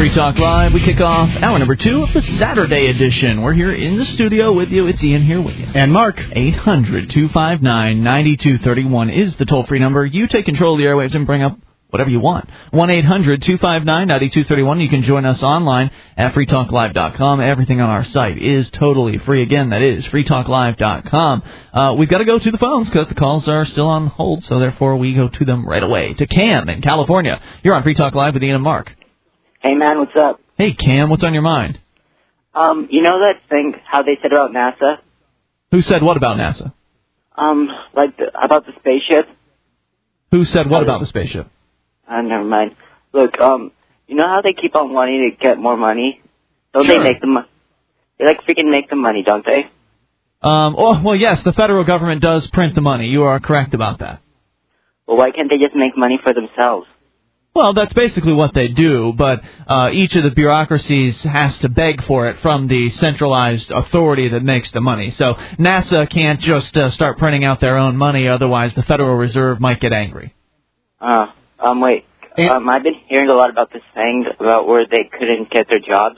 Free Talk Live. We kick off hour number 2 of the Saturday edition. We're here in the studio with you. It's Ian here with you. And Mark. 800-259-9231 is the toll-free number. You take control of the airwaves and bring up whatever you want. 1-800-259-9231. You can join us online at freetalklive.com. Everything on our site is totally free. Again, that is freetalklive.com. We've got to go to the phones because the calls are still on hold, so therefore we go to them right away. To Cam in California. You're on Free Talk Live with Ian and Mark. Hey, man, what's up? Hey, Cam, what's on your mind? You know that thing, how they said about NASA? Who said what about NASA? About the spaceship? Who said what about the spaceship? Never mind. Look, you know how they keep on wanting to get more money? Don't Sure. they make the They, freaking make the money, don't they? Well, yes, the federal government does print the money. You are correct about that. Well, why can't they just make money for themselves? Well, that's basically what they do, but each of the bureaucracies has to beg for it from the centralized authority that makes the money. So NASA can't just start printing out their own money, otherwise the Federal Reserve might get angry. Wait. I've been hearing a lot about this thing about where they couldn't get their jobs.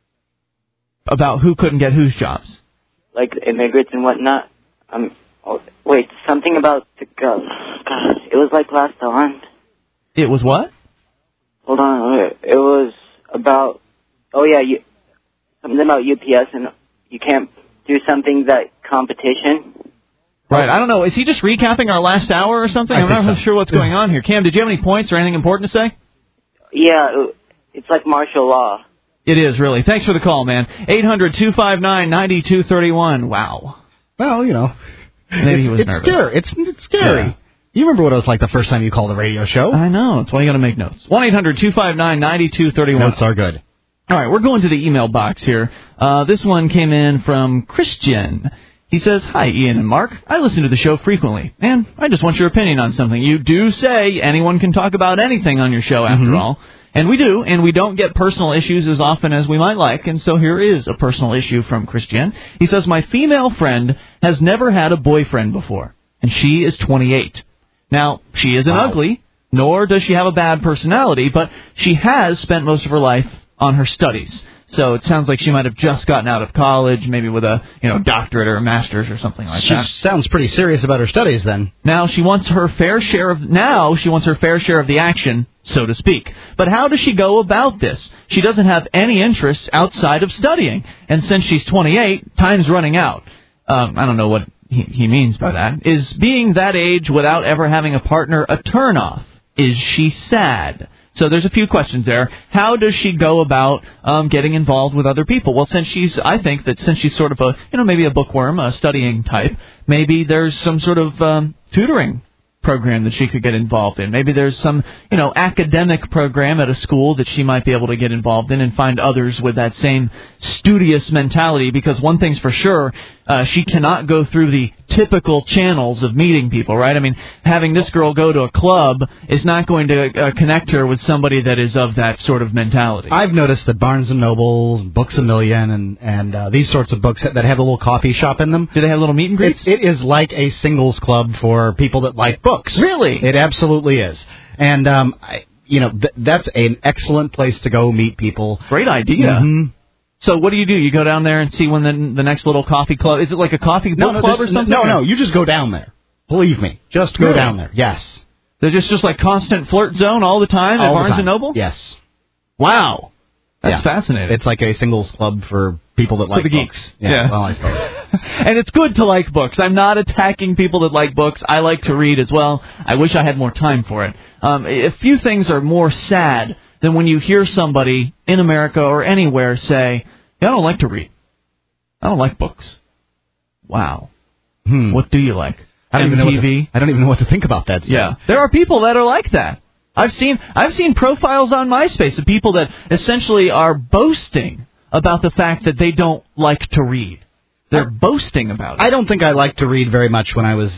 About who couldn't get whose jobs? Like immigrants and whatnot. Wait, something about the God, it was like last time. It was what? Hold on, it was about, something about UPS and you can't do something that competition. Right, I don't know. Is he just recapping our last hour or something? I'm not really sure what's going on here. Cam, did you have any points or anything important to say? Yeah, it's like martial law. It is, really. Thanks for the call, man. 800-259-9231. Wow. Well, you know. Maybe he was nervous. It's scary. Yeah. You remember what it was like the first time you called a radio show? I know. That's why you got to make notes. 1-800-259-9231. Notes are good. All right, we're going to the email box here. This one came in from Christian. He says, "Hi, Ian and Mark. I listen to the show frequently, and I just want your opinion on something. You do say anyone can talk about anything on your show, after all. And we do, and we don't get personal issues as often as we might like, and so here is a personal issue from Christian. He says, my female friend has never had a boyfriend before, and she is 28. Now, she isn't ugly, nor does she have a bad personality, but she has spent most of her life on her studies. So it sounds like she might have just gotten out of college, maybe with a doctorate or a master's or something like that. She sounds pretty serious about her studies then. Now she wants her fair share of the action, so to speak. But how does she go about this? She doesn't have any interests outside of studying, and since she's 28, time's running out. I don't know what he means by that. Is being that age without ever having a partner a turnoff? Is she sad? So there's a few questions there. How does she go about getting involved with other people? Well, I think that since she's sort of maybe a bookworm, a studying type, maybe there's some sort of tutoring program that she could get involved in. Maybe there's some, academic program at a school that she might be able to get involved in and find others with that same studious mentality, because one thing's for sure, she cannot go through the typical channels of meeting people, right? I mean, having this girl go to a club is not going to connect her with somebody that is of that sort of mentality. I've noticed that Barnes & Noble, Books A Million, and these sorts of books that have a little coffee shop in them. Do they have little meet and greets? It is like a singles club for people that like books. Really? It absolutely is. And, that's an excellent place to go meet people. Great idea. Mm-hmm. So what do? You go down there and see when the next little coffee club... Is it like a coffee book club or something? No, you just go down there. Believe me. Just go down there. Yes. They're just like constant flirt zone all the time at Barnes & Noble? Yes. Wow. That's fascinating. It's like a singles club for people that like the books. Geeks. Yeah. Well, I suppose. And it's good to like books. I'm not attacking people that like books. I like to read as well. I wish I had more time for it. A few things are more sad than when you hear somebody in America or anywhere say, I don't like to read. I don't like books. Wow. What do you like? MTV? I don't even know what to think about that. Yeah. There are people that are like that. I've seen profiles on MySpace of people that essentially are boasting about the fact that they don't like to read. They're boasting about it. I don't think I liked to read very much when I was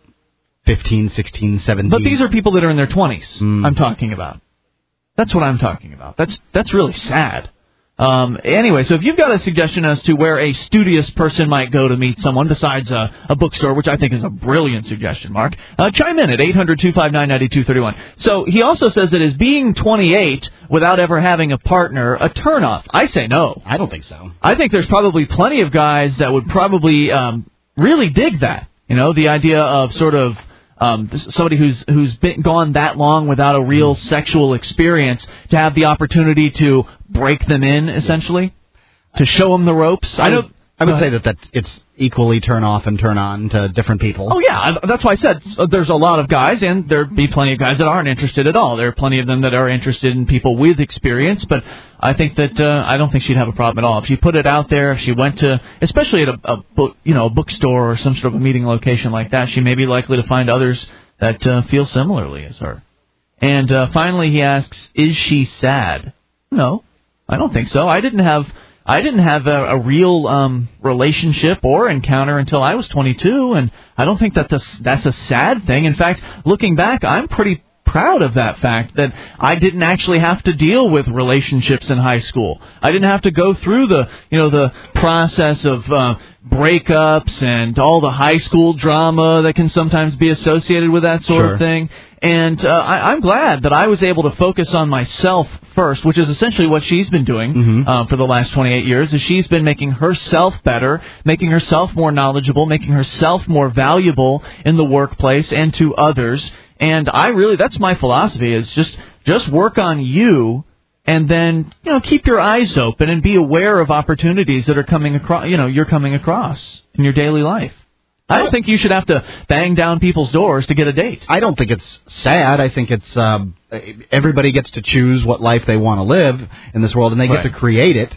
15, 16, 17. But these are people that are in their 20s I'm talking about. That's what I'm talking about. That's really sad. Anyway, so if you've got a suggestion as to where a studious person might go to meet someone besides a bookstore, which I think is a brilliant suggestion, Mark, chime in at 800-259-9231. So he also says that is being 28 without ever having a partner a turnoff. I say no. I don't think so. I think there's probably plenty of guys that would probably really dig that. You know, the idea of sort of somebody who's been gone that long without a real sexual experience to have the opportunity to break them in, essentially, to show them the ropes. I would say that it's equally turn off and turn on to different people. Oh, yeah. That's why I said there's a lot of guys, and there'd be plenty of guys that aren't interested at all. There are plenty of them that are interested in people with experience, but I think that I don't think she'd have a problem at all. If she put it out there, if she went to, especially at a bookstore or some sort of a meeting location like that, she may be likely to find others that feel similarly as her. And finally he asks, is she sad? No, I don't think so. I didn't have a real relationship or encounter until I was 22, and I don't think that that's a sad thing. In fact, looking back, I'm pretty proud of that fact that I didn't actually have to deal with relationships in high school. I didn't have to go through the process of breakups and all the high school drama that can sometimes be associated with that sort of thing. And I'm glad that I was able to focus on myself first, which is essentially what she's been doing for the last 28 years, is she's been making herself better, making herself more knowledgeable, making herself more valuable in the workplace and to others. And that's my philosophy, is just work on you, and then, keep your eyes open and be aware of opportunities that are coming across, you're coming across in your daily life. I don't think you should have to bang down people's doors to get a date. I don't think it's sad. I think it's everybody gets to choose what life they want to live in this world, and they get to create it.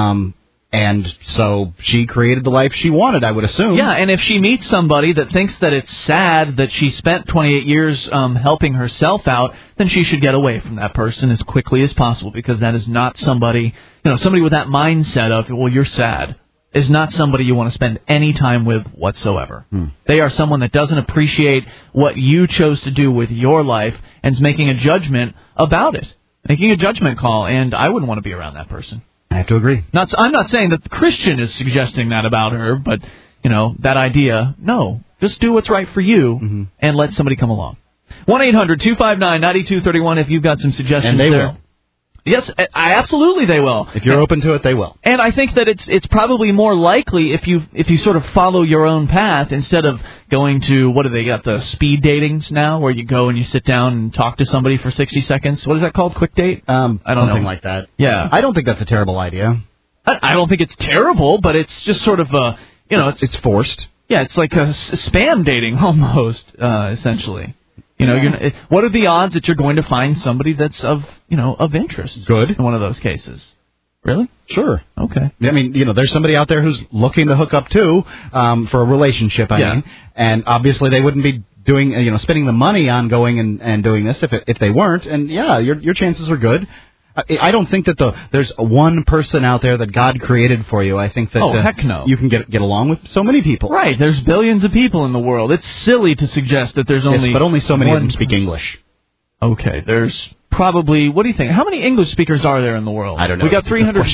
And so she created the life she wanted, I would assume. Yeah, and if she meets somebody that thinks that it's sad that she spent 28 years helping herself out, then she should get away from that person as quickly as possible, because that is not somebody, somebody with that mindset of, well, you're sad, is not somebody you want to spend any time with whatsoever. They are someone that doesn't appreciate what you chose to do with your life and is making a judgment about it, making a judgment call, and I wouldn't want to be around that person. I have to agree. I'm not saying that the Christian is suggesting that about her, but, that idea, no. Just do what's right for you and let somebody come along. 1-800-259-9231 if you've got some suggestions. And they will. Yes, absolutely they will. If you're open to it, they will. And I think that it's probably more likely if you sort of follow your own path instead of going to, what do they got, the speed datings now, where you go and you sit down and talk to somebody for 60 seconds? What is that called, quick date? I don't know. Something like that. Yeah. I don't think that's a terrible idea. I don't think it's terrible, but it's just sort of it's forced. Yeah, it's like a spam dating almost, essentially. What are the odds that you're going to find somebody that's of interest? Good. In one of those cases. Really? Sure. Okay. I mean, there's somebody out there who's looking to hook up too, for a relationship, I mean, and obviously they wouldn't be doing, spending the money on going and doing this if they weren't, and your chances are good. I don't think that there's one person out there that God created for you. I think that heck no. You can get along with so many people. Right. There's billions of people in the world. It's silly to suggest that there's only but only so many of them speak English. Okay. There's probably, what do you think? How many English speakers are there in the world? I don't know. We've got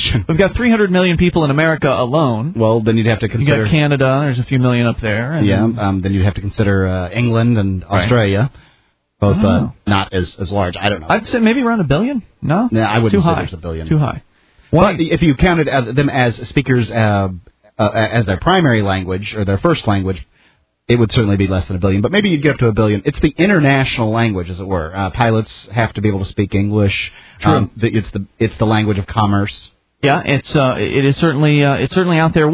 300 million people in America alone. Well, then you'd have to consider. You got Canada. There's a few million up there. And then you'd have to consider England and Australia. Both not as large. I don't know. I'd say maybe around 1 billion. No? Yeah, I wouldn't say there's 1 billion. Too high. But if you counted them as speakers as their primary language or their first language, it would certainly be less than 1 billion. But maybe you'd get up to 1 billion. It's the international language, as it were. Pilots have to be able to speak English. True. It's the language of commerce. Yeah, it is certainly out there.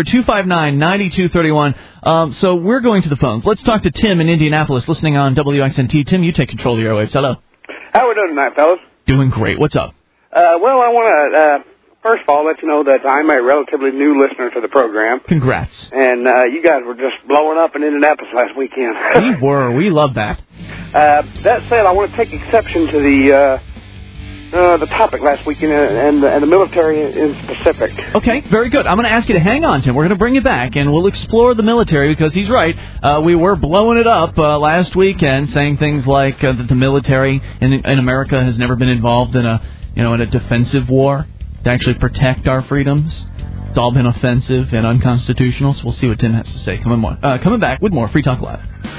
1-800-259-9231. So we're going to the phones. Let's talk to Tim in Indianapolis, listening on WXNT. Tim, you take control of the airwaves. Hello. How we doing tonight, fellas? Doing great. What's up? Well, I want to first of all let you know that I'm a relatively new listener to the program. Congrats. And you guys were just blowing up in Indianapolis last weekend. We were. We love that. That said, I want to take exception to the topic last weekend and the military in specific. Okay, very good. I'm going to ask you to hang on, Tim. We're going to bring you back, and we'll explore the military because he's right. We were blowing it up last weekend, saying things like that the military in America has never been involved in a defensive war. to actually protect our freedoms. It's all been offensive and unconstitutional, so we'll see what Tim has to say. Coming back with more Free Talk Live.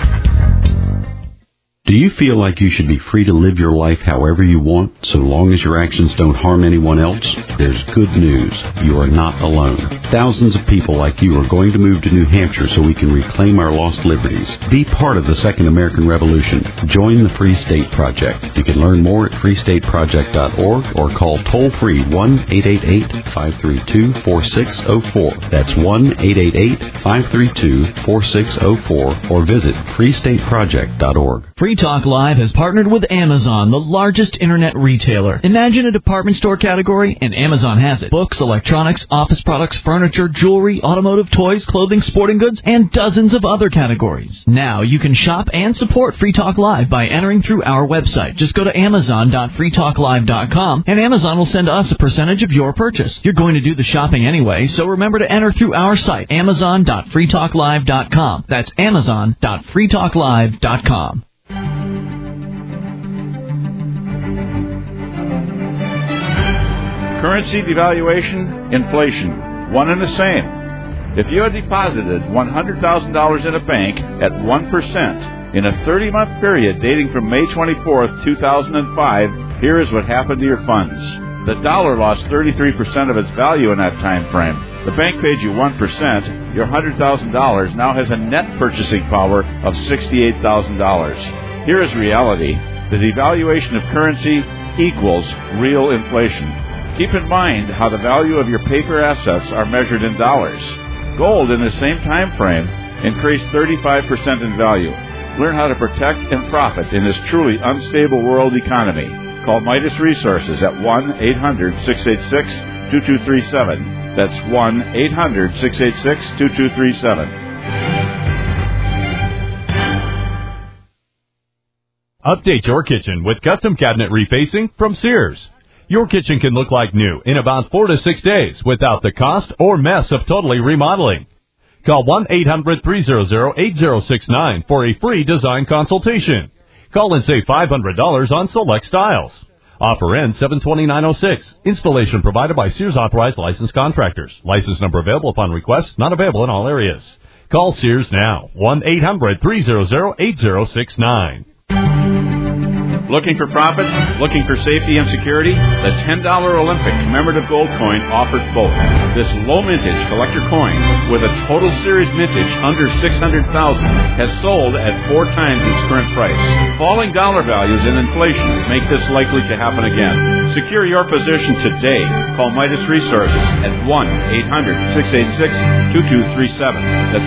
Do you feel like you should be free to live your life however you want, so long as your actions don't harm anyone else? There's good news. You are not alone. Thousands of people like you are going to move to New Hampshire so we can reclaim our lost liberties. Be part of the Second American Revolution. Join the Free State Project. You can learn more at freestateproject.org or call toll-free 1-888-532-4604. That's 1-888-532-4604 or visit freestateproject.org. Free Talk Live has partnered with Amazon, the largest internet retailer. Imagine a department store category, and Amazon has it. Books, electronics, office products, furniture, jewelry, automotive, toys, clothing, sporting goods, and dozens of other categories. Now you can shop and support Free Talk Live by entering through our website. Just go to amazon.freetalklive.com, and Amazon will send us a percentage of your purchase. You're going to do the shopping anyway, so remember to enter through our site, amazon.freetalklive.com. That's amazon.freetalklive.com. Currency devaluation, inflation, one and the same. If you had deposited $100,000 in a bank at 1% in a 30-month period dating from May 24th, 2005, here is what happened to your funds. The dollar lost 33% of its value in that time frame. The bank paid you 1%. Your $100,000 now has a net purchasing power of $68,000. Here is reality. The devaluation of currency equals real inflation. Keep in mind how the value of your paper assets are measured in dollars. Gold in the same time frame increased 35% in value. Learn how to protect and profit in this truly unstable world economy. Call Midas Resources at 1-800-686-2237. That's 1-800-686-2237. Update your kitchen with custom cabinet refacing from Sears. Your kitchen can look like new in about 4 to 6 days without the cost or mess of totally remodeling. Call 1-800-300-8069 for a free design consultation. Call and save $500 on select styles. Offer ends 7/29/06. Installation provided by Sears Authorized Licensed Contractors. License number available upon request. Not available in all areas. Call Sears now. 1-800-300-8069. Looking for profit? Looking for safety and security? The $10 Olympic commemorative gold coin offers both. This low mintage collector coin with a total series mintage under $600,000 has sold at 4 times its current price. Falling dollar values and inflation make this likely to happen again. Secure your position today. Call Midas Resources at 1-800-686-2237. That's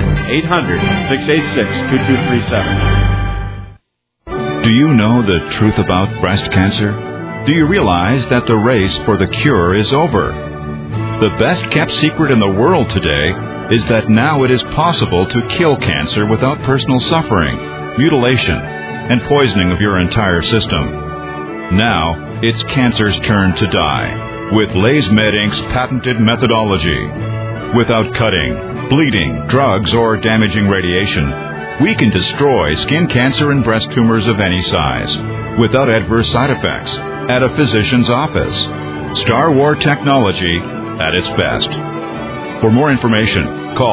1-800-686-2237. Do you know the truth about breast cancer? Do you realize that the race for the cure is over? The best kept secret in the world today is that now it is possible to kill cancer without personal suffering, mutilation, and poisoning of your entire system. Now, it's cancer's turn to die with LaysMed Inc.'s patented methodology. Without cutting, bleeding, drugs, or damaging radiation, we can destroy skin cancer and breast tumors of any size without adverse side effects at a physician's office. Star War technology at its best. For more information, call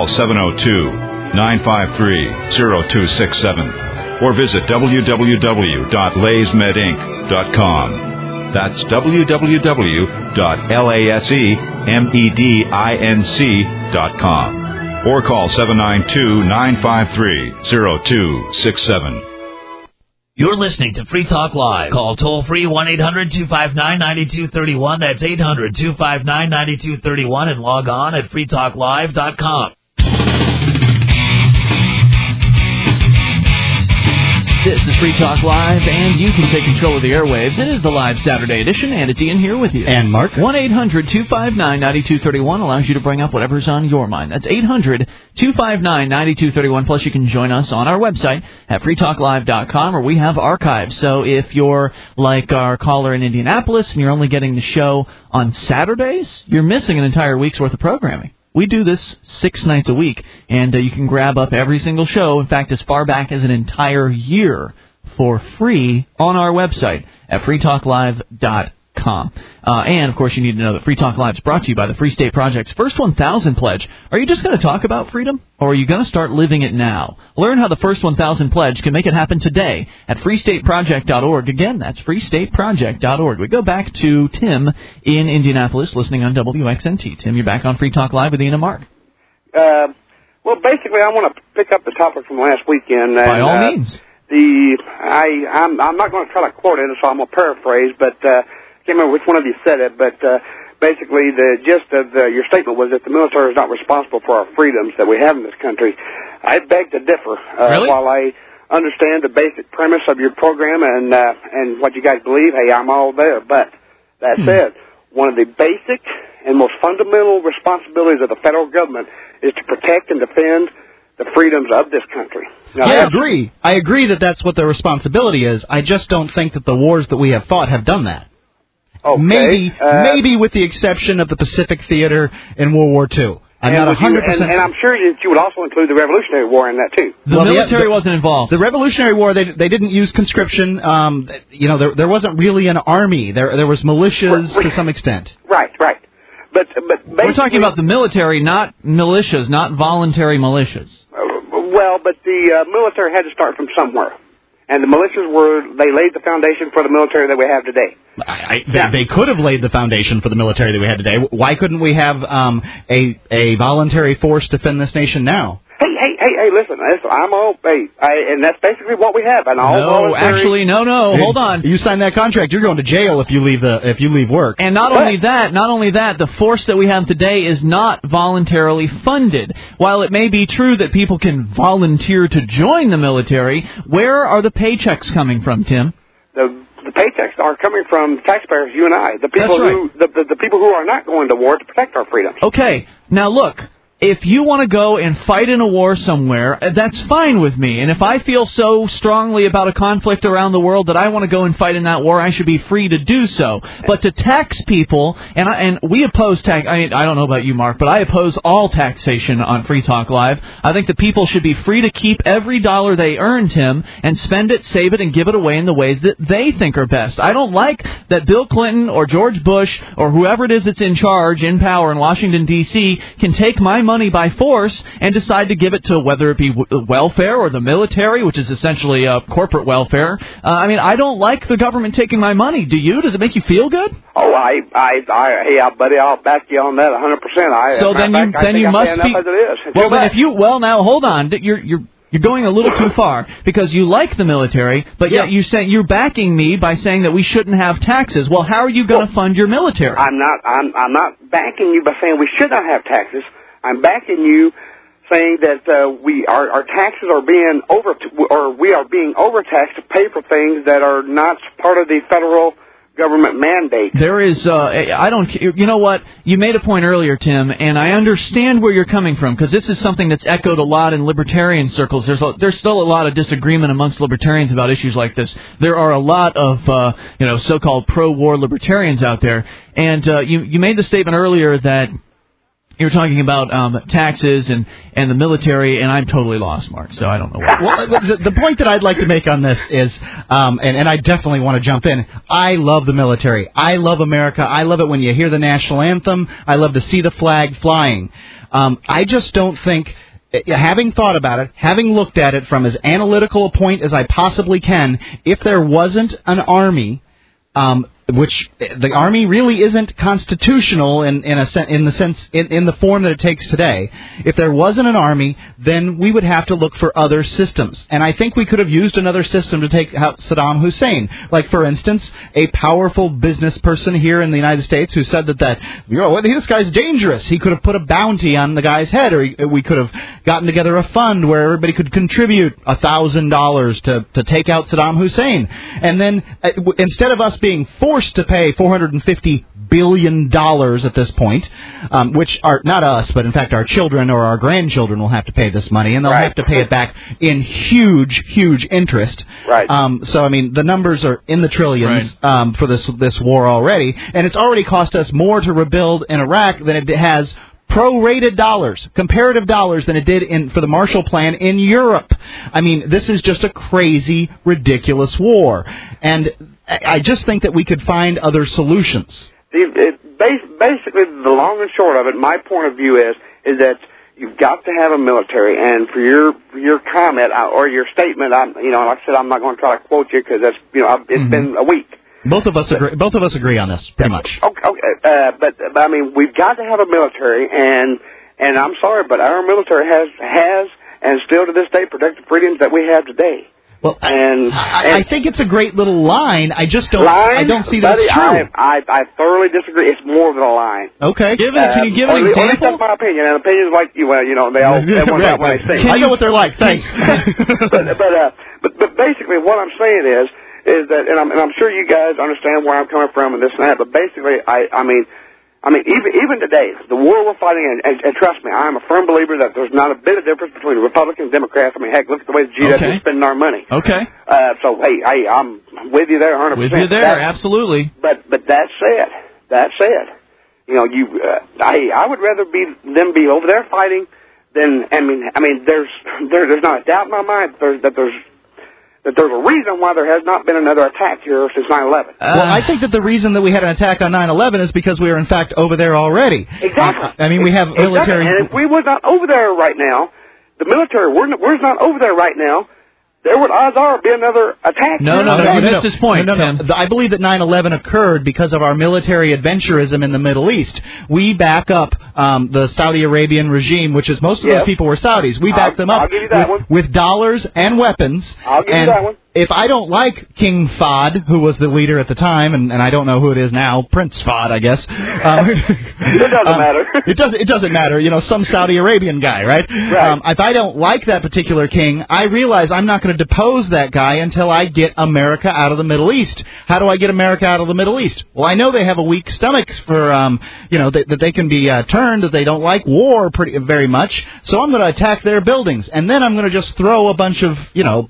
702-953-0267 or visit www.laysmedinc.com. That's www.lasemedinc.com. Or call 792-953-0267. You're listening to Free Talk Live. Call toll-free 1-800-259-9231. That's 800-259-9231 and log on at freetalklive.com. This is Free Talk Live, and you can take control of the airwaves. It is the live Saturday edition, and it's Ian here with you. And Mark. 1-800-259-9231 allows you to bring up whatever's on your mind. That's 800-259-9231. Plus, you can join us on our website at freetalklive.com, where we have archives. So if you're like our caller in Indianapolis and you're only getting the show on Saturdays, you're missing an entire week's worth of programming. We do this 6 nights a week, and you can grab up every single show, in fact, as far back as an entire year, for free on our website at freetalklive.com. freetalklive.com. And, of course, you need to know that Free Talk Live is brought to you by the Free State Project's First 1,000 Pledge. Are you just going to talk about freedom, or are you going to start living it now? Learn how the First 1,000 Pledge can make it happen today at freestateproject.org. Again, that's freestateproject.org. We go back to Tim in Indianapolis, listening on WXNT. Tim, you're back on Free Talk Live with Ian and Mark. Well, basically, I want to pick up the topic from last weekend. By all means. I'm not going to try to quote it, so I'm going to paraphrase, but I can't remember which one of you said it, but basically the gist of your statement was that the military is not responsible for our freedoms that we have in this country. I beg to differ. Really? While I understand the basic premise of your program and what you guys believe, hey, I'm all there. But that said, one of the basic and most fundamental responsibilities of the federal government is to protect and defend the freedoms of this country. Now, I agree. I agree that that's what their responsibility is. I just don't think that the wars that we have fought have done that. Okay. Maybe with the exception of the Pacific Theater in World War II. I'm not 100%. And I'm sure that you would also include the Revolutionary War in that, too. The military wasn't involved. The Revolutionary War, they didn't use conscription. There wasn't really an army. There was militias to some extent. Right. But we're talking about the military, not militias, not voluntary militias. But the military had to start from somewhere. And the militias they laid the foundation for the military that we have today. They could have laid the foundation for the military that we had today. Why couldn't we have a voluntary force defend this nation now? Hey, listen, I'm all, and that's basically what we have. And all voluntary... No, hold on. You sign that contract, you're going to jail if you leave work. And not only that, the force that we have today is not voluntarily funded. While it may be true that people can volunteer to join the military, where are the paychecks coming from, Tim? The paychecks are coming from taxpayers, you and I, the people the people who are not going to war to protect our freedoms. Okay, now look. If you want to go and fight in a war somewhere, that's fine with me. And if I feel so strongly about a conflict around the world that I want to go and fight in that war, I should be free to do so. But to tax people, and we oppose tax. I don't know about you, Mark, but I oppose all taxation on Free Talk Live. I think that people should be free to keep every dollar they earn, Tim, and spend it, save it, and give it away in the ways that they think are best. I don't like that Bill Clinton or George Bush or whoever it is that's in charge, in power in Washington, D.C., can take my money by force and decide to give it to whether it be welfare or the military, which is essentially corporate welfare. I don't like the government taking my money. Do you? Does it make you feel good? Oh, hey, buddy, I'll back you on that 100%. So then you must be. Well, then now hold on. You're going a little too far because you like the military, but yet you're backing me by saying that we shouldn't have taxes. Well, how are you going to fund your military? I'm not backing you by saying we should not have taxes. I'm backing you, saying that our taxes are we are being overtaxed to pay for things that are not part of the federal government mandate. There is, you know what? You made a point earlier, Tim, and I understand where you're coming from, because this is something that's echoed a lot in libertarian circles. There's still a lot of disagreement amongst libertarians about issues like this. There are a lot of, so-called pro-war libertarians out there, and you made the statement earlier that you're talking about taxes and the military, and I'm totally lost, Mark, so I don't know what. Well, the point that I'd like to make on this is, and I definitely want to jump in, I love the military. I love America. I love it when you hear the national anthem. I love to see the flag flying. I just don't think, having thought about it, having looked at it from as analytical a point as I possibly can, if there wasn't an army, which the Army really isn't constitutional in the form that it takes today. If there wasn't an Army, then we would have to look for other systems. And I think we could have used another system to take out Saddam Hussein. Like, for instance, a powerful business person here in the United States who said that this guy's dangerous. He could have put a bounty on the guy's head, or we could have gotten together a fund where everybody could contribute $1,000 to take out Saddam Hussein. And then instead of us being forced to pay $450 billion at this point, which are not us, but in fact our children or our grandchildren will have to pay this money, and they'll have to pay it back in huge, huge interest. Right. So I mean, the numbers are in the trillions for this war already, and it's already cost us more to rebuild in Iraq than it has prorated dollars, comparative dollars, than it did for the Marshall Plan in Europe. I mean, this is just a crazy, ridiculous war, and I just think that we could find other solutions. Basically, the long and short of it, my point of view is that you've got to have a military. And for your comment or your statement, like I said, I'm not going to try to quote you because that's it's been a week. Both of us agree on this, pretty much. Okay. But I mean, we've got to have a military, and I'm sorry, but our military has and still to this day protect the freedoms that we have today. Well, I think it's a great little line. I just don't. I don't see that buddy, it's true. I thoroughly disagree. It's more than a line. Okay. Can you give an example? At least that's my opinion. And opinions like you, everyone's got what they say. I know what they're like. Thanks. but basically, what I'm saying is that, and I'm sure you guys understand where I'm coming from and this and that. But basically, I mean, even today, the war we're fighting, and trust me, I'm a firm believer that there's not a bit of difference between Republicans and Democrats. I mean, heck, look at the way the GW is spending our money. Okay. So, hey, I'm with you there 100%. With you there, absolutely. But that said, I would rather them be over there fighting than, I mean, there's not a doubt in my mind that there's a reason why there has not been another attack here since 9/11. Well, I think that the reason that we had an attack on 9/11 is because we were, in fact, over there already. Exactly. We have military... Exactly. And if we were not over there right now, the military, we're not over there right now, there would odds are be another attack. No, you missed his point, Tim. I believe that 9/11 occurred because of our military adventurism in the Middle East. We back up the Saudi Arabian regime, which is most of those people were Saudis. We back them up with dollars and weapons. I'll give you that one. If I don't like King Fahd, who was the leader at the time, and I don't know who it is now, Prince Fahd, I guess. It doesn't matter. It doesn't matter. Some Saudi Arabian guy, right? If I don't like that particular king, I realize I'm not going to depose that guy until I get America out of the Middle East. How do I get America out of the Middle East? Well, I know they have a weak stomach for, that they can be turned, that they don't like war very much. So I'm going to attack their buildings, and then I'm going to just throw a bunch of,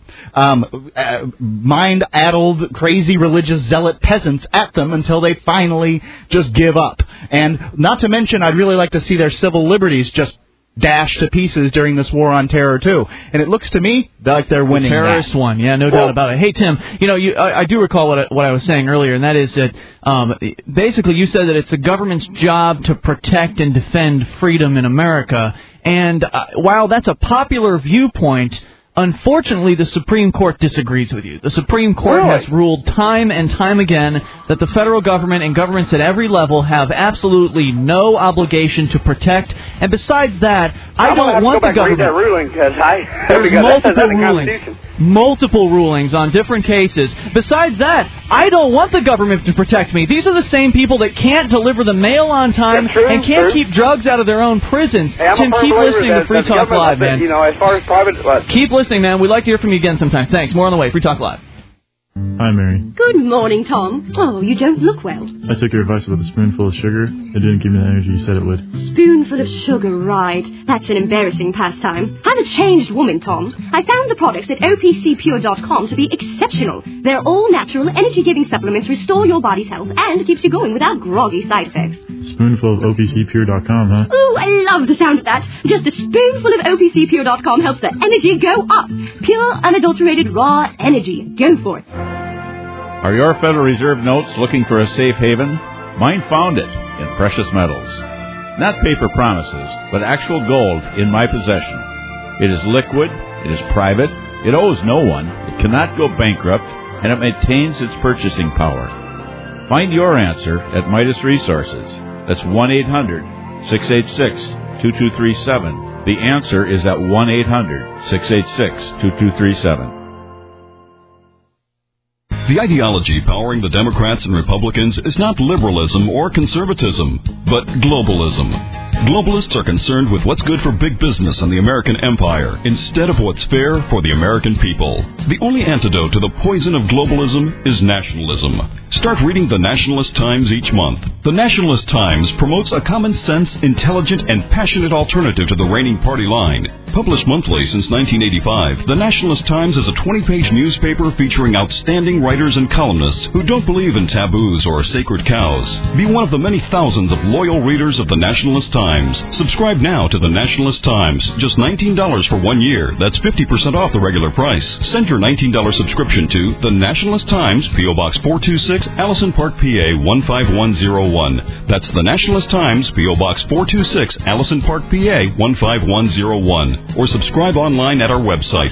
mind-addled, crazy religious zealot peasants at them until they finally just give up. And not to mention, I'd really like to see their civil liberties just dashed to pieces during this war on terror, too. And it looks to me like they're winning the terrorist that. one, no doubt about it. Hey, Tim, I do recall what I was saying earlier, and that is that basically you said that it's the government's job to protect and defend freedom in America. And while that's a popular viewpoint, unfortunately, the Supreme Court disagrees with you. The Supreme Court has ruled time and time again that the federal government and governments at every level have absolutely no obligation to protect. And besides that, I don't want the government. That ruling there's multiple rulings on different cases. Besides that, I don't want the government to protect me. These are the same people that can't deliver the mail on time and can't keep drugs out of their own prisons. Tim, keep listening to Free Talk Live, man. As far as private... Keep listening, man. We'd like to hear from you again sometime. Thanks. More on the way. Free Talk Live. Hi, Mary. Good morning, Tom. Oh, you don't look well. I took your advice about the spoonful of sugar. It didn't give me the energy you said it would. Spoonful of sugar, right. That's an embarrassing pastime. I'm a changed woman, Tom. I found the products at opcpure.com to be exceptional. They're all natural, energy-giving supplements, restore your body's health, and keeps you going without groggy side effects. Spoonful of opcpure.com, huh? Ooh, I love the sound of that. Just a spoonful of opcpure.com helps the energy go up. Pure, unadulterated, raw energy. Go for it. Are your Federal Reserve notes looking for a safe haven? Mine found it in precious metals. Not paper promises, but actual gold in my possession. It is liquid, it is private, it owes no one, it cannot go bankrupt, and it maintains its purchasing power. Find your answer at Midas Resources. That's 1-800-686-2237. The answer is at 1-800-686-2237. The ideology powering the Democrats and Republicans is not liberalism or conservatism, but globalism. Globalists are concerned with what's good for big business and the American empire instead of what's fair for the American people. The only antidote to the poison of globalism is nationalism. Start reading the Nationalist Times each month. The Nationalist Times promotes a common-sense, intelligent, and passionate alternative to the reigning party line. Published monthly since 1985, the Nationalist Times is a 20-page newspaper featuring outstanding writers and columnists who don't believe in taboos or sacred cows. Be one of the many thousands of loyal readers of the Nationalist Times. Times. Subscribe now to the Nationalist Times. Just $19 for 1 year. That's 50% off the regular price. Send your $19 subscription to the Nationalist Times, P.O. Box 426, Allison Park, PA 15101. That's the Nationalist Times, P.O. Box 426, Allison Park, PA 15101. Or subscribe online at our website,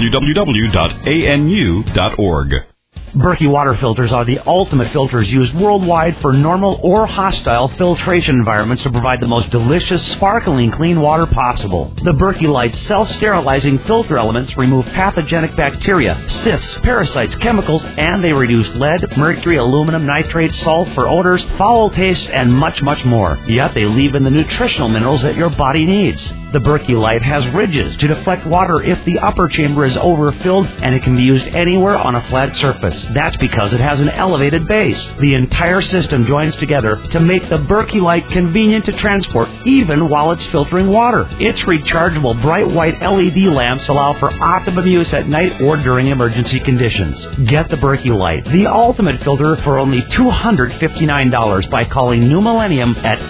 www.anu.org. Berkey water filters are the ultimate filters used worldwide for normal or hostile filtration environments to provide the most delicious, sparkling clean water possible. The Berkey Light self-sterilizing filter elements remove pathogenic bacteria, cysts, parasites, chemicals, and they reduce lead, mercury, aluminum, nitrates, sulfur, odors, foul tastes, and much, much more. Yet they leave in the nutritional minerals that your body needs. The Berkey Light has ridges to deflect water if the upper chamber is overfilled, and it can be used anywhere on a flat surface. That's because it has an elevated base. The entire system joins together to make the Berkey Light convenient to transport, even while it's filtering water. Its rechargeable bright white LED lamps allow for optimum use at night or during emergency conditions. Get the Berkey Light, the ultimate filter, for only $259 by calling New Millennium at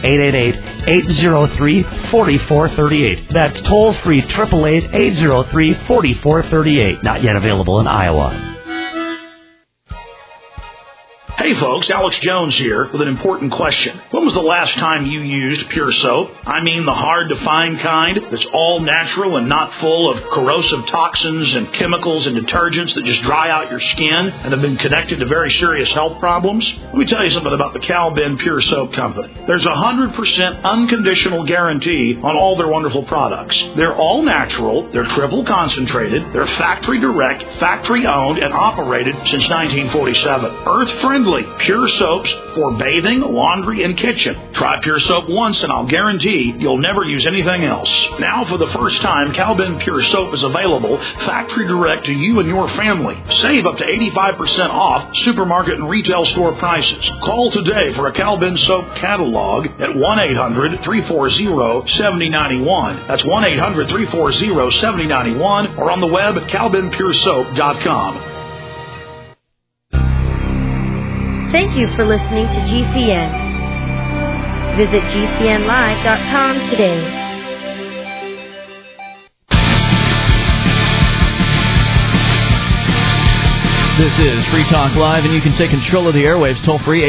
888-803-4438. That's toll-free 888-803-4438. Not yet available in Iowa. Hey folks, Alex Jones here with an important question. When was the last time you used Pure Soap? I mean the hard-to-find kind that's all natural and not full of corrosive toxins and chemicals and detergents that just dry out your skin and have been connected to very serious health problems? Let me tell you something about the Cal Ben Pure Soap Company. There's a 100% unconditional guarantee on all their wonderful products. They're all natural, they're triple concentrated, they're factory direct, factory owned, and operated since 1947. Earth-friendly. Pure soaps for bathing, laundry, and kitchen. Try Pure Soap once and I'll guarantee you'll never use anything else. Now, for the first time, Cal Ben Pure Soap is available factory direct to you and your family. Save up to 85% off supermarket and retail store prices. Call today for a Cal Ben Soap catalog at 1-800-340-7091. That's 1-800-340-7091 or on the web at calbenpuresoap.com. Thank you for listening to GCN. Visit GCNlive.com today. This is Free Talk Live, and you can take control of the airwaves toll-free,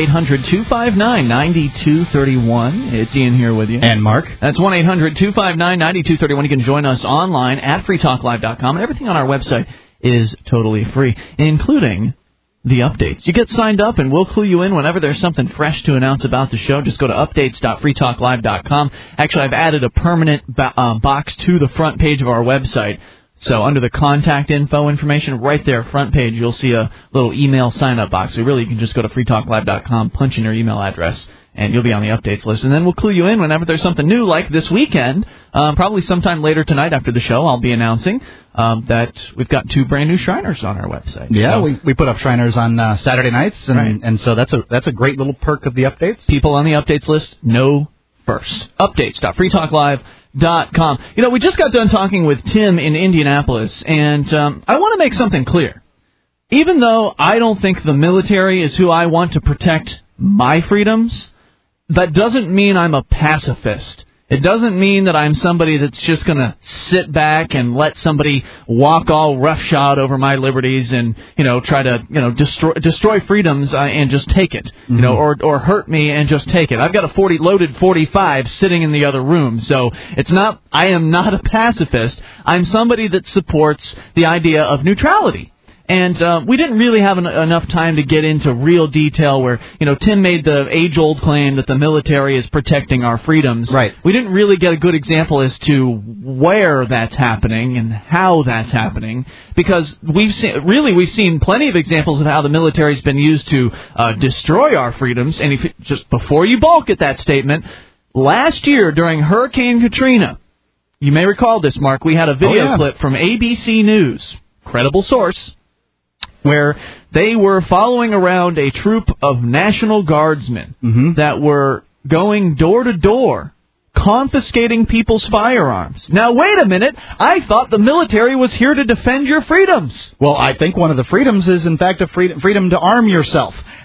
800-259-9231. It's Ian here with you. And Mark. That's 1-800-259-9231. You can join us online at freetalklive.com, and everything on our website is totally free, including the updates. You get signed up, and we'll clue you in whenever there's something fresh to announce about the show. Just go to updates.freetalklive.com. Actually, I've added a permanent box to the front page of our website. So under the contact info information, right there, front page, you'll see a little email sign-up box. So really, you can just go to freetalklive.com, punch in your email address, and you'll be on the updates list. And then we'll clue you in whenever there's something new, like this weekend. Probably sometime later tonight after the show, I'll be announcing that we've got 2 brand new Shriners on our website. Yeah, so, we put up Shriners on Saturday nights, and, right. and so that's a great little perk of the updates. People on the updates list know first. Updates.freetalklive.com. You know, we just got done talking with Tim in Indianapolis, and I want to make something clear. Even though I don't think the military is who I want to protect my freedoms, that doesn't mean I'm a pacifist. It doesn't mean that I'm somebody that's just going to sit back and let somebody walk all roughshod over my liberties and, try to, destroy freedoms and just take it, or hurt me and just take it. I've got a loaded 45 sitting in the other room, so I am not a pacifist. I'm somebody that supports the idea of neutrality. And we didn't really have enough time to get into real detail where, Tim made the age-old claim that the military is protecting our freedoms. Right. We didn't really get a good example as to where that's happening and how that's happening, because we've seen plenty of examples of how the military's been used to destroy our freedoms. And just before you balk at that statement, last year during Hurricane Katrina, you may recall this, Mark, we had a video clip from ABC News, credible source, where they were following around a troop of National Guardsmen that were going door to door, confiscating people's firearms. Now, wait a minute. I thought the military was here to defend your freedoms. Well, I think one of the freedoms is, in fact, a freedom to arm yourself.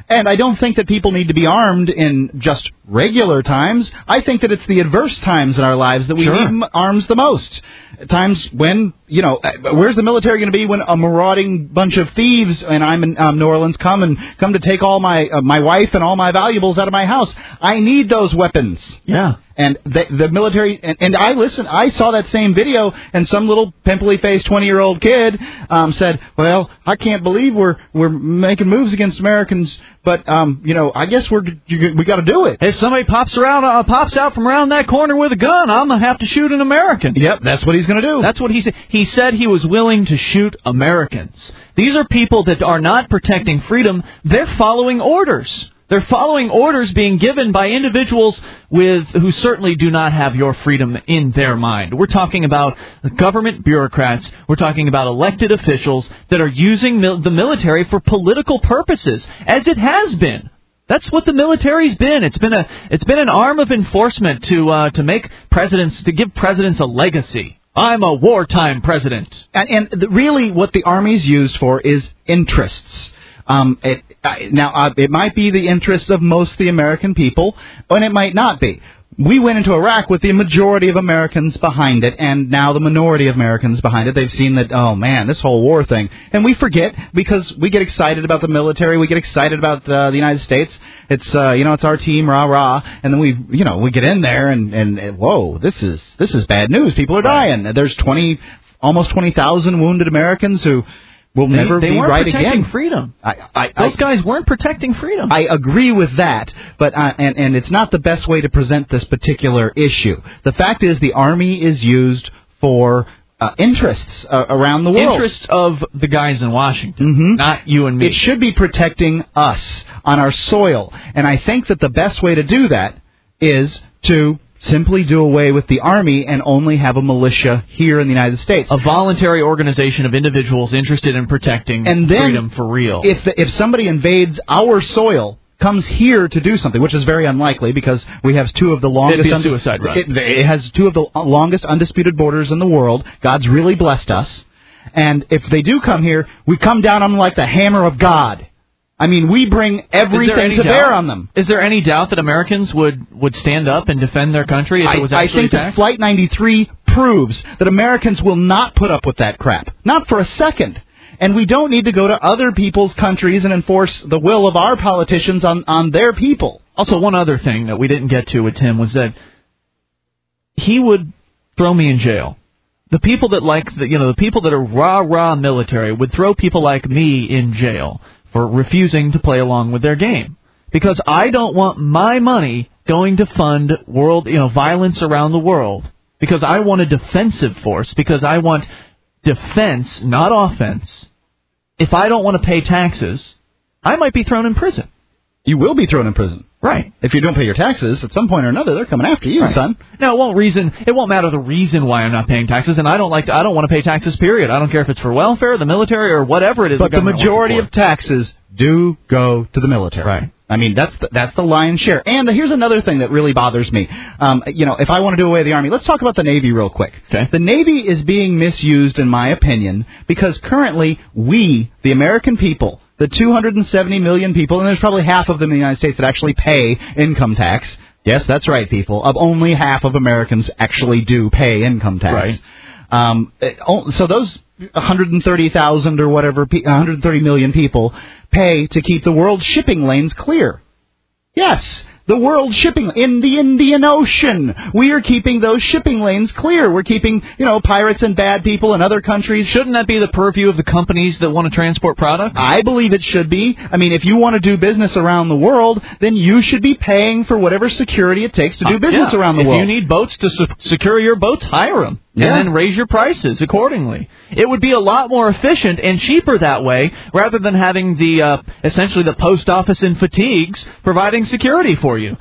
And I don't think that people need to be armed in just regular times. I think that it's the adverse times in our lives that we need arms the most. Times when, where's the military going to be when a marauding bunch of thieves, and I'm in New Orleans, come to take all my wife and all my valuables out of my house? I need those weapons. Yeah. And the military, and I saw that same video, and some little pimply-faced 20-year-old kid said, well, I can't believe we're making moves against Americans, but, I guess we got to do it. If somebody pops out from around that corner with a gun, I'm going to have to shoot an American. Yep, that's what he's going to do. That's what he said. He said he was willing to shoot Americans. These are people that are not protecting freedom. They're following orders. They're following orders being given by individuals who certainly do not have your freedom in their mind. We're talking about government bureaucrats. We're talking about elected officials that are using the military for political purposes, as it has been. That's what the military's been. It's been an arm of enforcement to give presidents a legacy. I'm a wartime president. And really what the Army's used for is interests. It might be the interests of most of the American people, and it might not be. We went into Iraq with the majority of Americans behind it, and now the minority of Americans behind it. They've seen that, oh man, this whole war thing. And we forget, because we get excited about the military, we get excited about the United States. It's, it's our team, rah, rah. And then we get in there and whoa, this is bad news. People are dying. There's almost 20,000 wounded Americans who will never be right again. They weren't protecting freedom. Those guys weren't protecting freedom. I agree with that, but and it's not the best way to present this particular issue. The fact is, the Army is used for interests around the world. Interests of the guys in Washington, not you and me. It should be protecting us on our soil, and I think that the best way to do that is to simply do away with the Army and only have a militia here in the United States. A voluntary organization of individuals interested in protecting freedom for real. If somebody invades our soil, comes here to do something, which is very unlikely because we have two of the longest... It'd be a suicide run. It has two of the longest undisputed borders in the world. God's really blessed us. And if they do come here, we come down on them like the hammer of God. I mean, we bring everything to bear on them. Is there any doubt that Americans would stand up and defend their country if it was actually attacked? I think that Flight 93 proves that Americans will not put up with that crap. Not for a second. And we don't need to go to other people's countries and enforce the will of our politicians on their people. Also, one other thing that we didn't get to with Tim was that he would throw me in jail. The people that the people that are rah-rah military would throw people like me in jail for refusing to play along with their game. Because I don't want my money going to fund violence around the world. Because I want a defensive force. Because I want defense, not offense. If I don't want to pay taxes, I might be thrown in prison. You will be thrown in prison. Right. If you don't pay your taxes, at some point or another, they're coming after you, son. No, it won't matter the reason why I'm not paying taxes, and I don't want to pay taxes, period. I don't care if it's for welfare, the military, or whatever it is. But the majority of taxes do go to the military. Right. I mean, that's the lion's share. And here's another thing that really bothers me. If I want to do away with the Army, let's talk about the Navy real quick. Okay. The Navy is being misused, in my opinion, because currently we, the American people, the 270 million people, and there's probably half of them in the United States that actually pay income tax. Yes, that's right, people. Only half of Americans actually do pay income tax. Right. So those 130,000 or whatever, 130 million people pay to keep the world shipping lanes clear. Yes, the world shipping in the Indian Ocean. We are keeping those shipping lanes clear. We're keeping, pirates and bad people in other countries. Shouldn't that be the purview of the companies that want to transport products? I believe it should be. I mean, if you want to do business around the world, then you should be paying for whatever security it takes to do business around the world. If you need boats to secure your boats, hire them. Yeah. And then raise your prices accordingly. It would be a lot more efficient and cheaper that way, rather than having essentially the post office in fatigues providing security for you.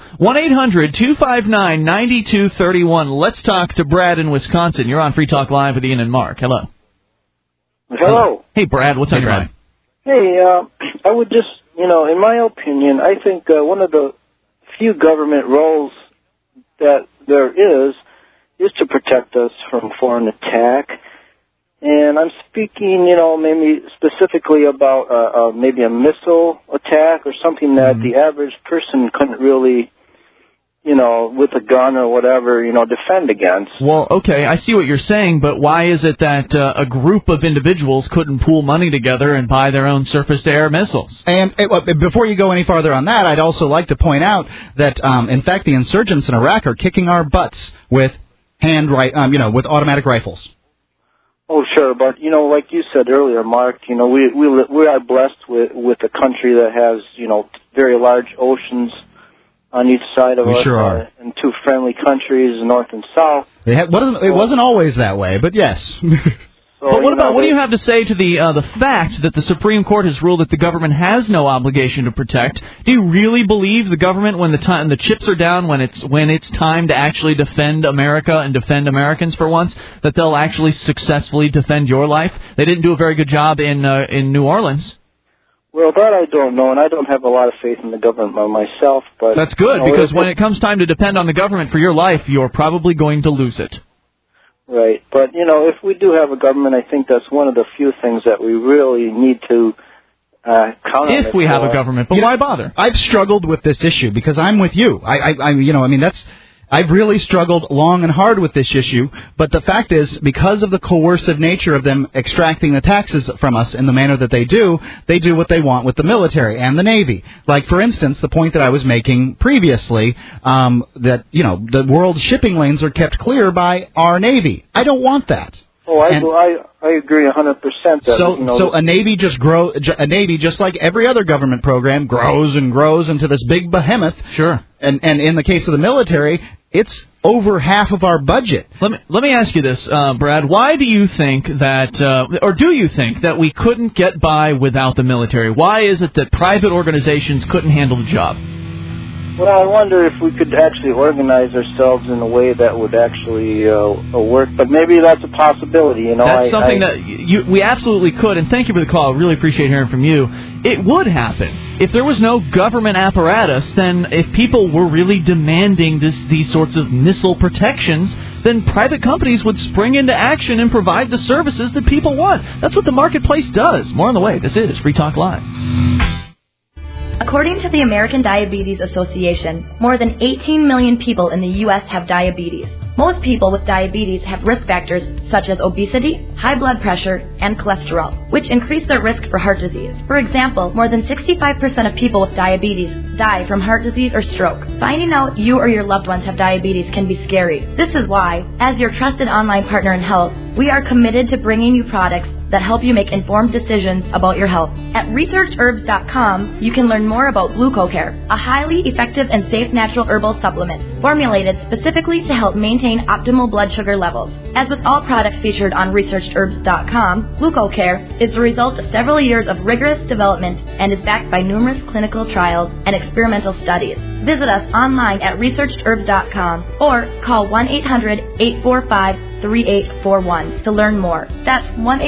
1-800-259-9231. Let's talk to Brad in Wisconsin. You're on Free Talk Live with Ian and Mark. Hello. Hello. Hey, Brad. What's on your mind? Hey, I would just, in my opinion, I think one of the few government roles that there is to protect us from foreign attack. And I'm speaking, maybe specifically about maybe a missile attack or something that the average person couldn't really, with a gun or whatever, defend against. Well, okay, I see what you're saying, but why is it that a group of individuals couldn't pool money together and buy their own surface-to-air missiles? And before you go any farther on that, I'd also like to point out that, in fact, the insurgents in Iraq are kicking our butts with with automatic rifles. Oh, sure, but like you said earlier, Mark, we are blessed with a country that has very large oceans on each side of us, sure are. And two friendly countries, north and south. It wasn't always that way, but yes. But what do you have to say to the fact that the Supreme Court has ruled that the government has no obligation to protect? Do you really believe the government, when the chips are down, when it's time to actually defend America and defend Americans for once, that they'll actually successfully defend your life? They didn't do a very good job in New Orleans. Well, that I don't know, and I don't have a lot of faith in the government myself. But that's good, because when it comes time to depend on the government for your life, you're probably going to lose it. Right, but, if we do have a government, I think that's one of the few things that we really need to count on. If we have a government, but why bother? I've struggled with this issue because I'm with you. I've really struggled long and hard with this issue, but the fact is, because of the coercive nature of them extracting the taxes from us in the manner that they do what they want with the military and the Navy. Like, for instance, the point that I was making previously, that, the world's shipping lanes are kept clear by our Navy. I don't want that. Oh, I agree 100%. So a Navy just like every other government program grows and grows into this big behemoth. Sure. And in the case of the military, it's over half of our budget. Let me ask you this, Brad. Why do you think that, or do you think that we couldn't get by without the military? Why is it that private organizations couldn't handle the job? Well, I wonder if we could actually organize ourselves in a way that would actually work, but maybe that's a possibility. That's something that we absolutely could, and thank you for the call. I really appreciate hearing from you. It would happen. If there was no government apparatus, then if people were really demanding these sorts of missile protections, then private companies would spring into action and provide the services that people want. That's what the marketplace does. More on the way. This is Free Talk Live. According to the American Diabetes Association, more than 18 million people in the U.S. have diabetes. Most people with diabetes have risk factors such as obesity, high blood pressure, and cholesterol, which increase their risk for heart disease. For example, more than 65% of people with diabetes die from heart disease or stroke. Finding out you or your loved ones have diabetes can be scary. This is why, as your trusted online partner in health, we are committed to bringing you products that help you make informed decisions about your health. At ResearchHerbs.com, you can learn more about GlucoCare, a highly effective and safe natural herbal supplement formulated specifically to help maintain optimal blood sugar levels. As with all products featured on ResearchHerbs.com, GlucoCare is the result of several years of rigorous development and is backed by numerous clinical trials and experimental studies. Visit us online at ResearchHerbs.com or call 1-800-845-3841 to learn more. That's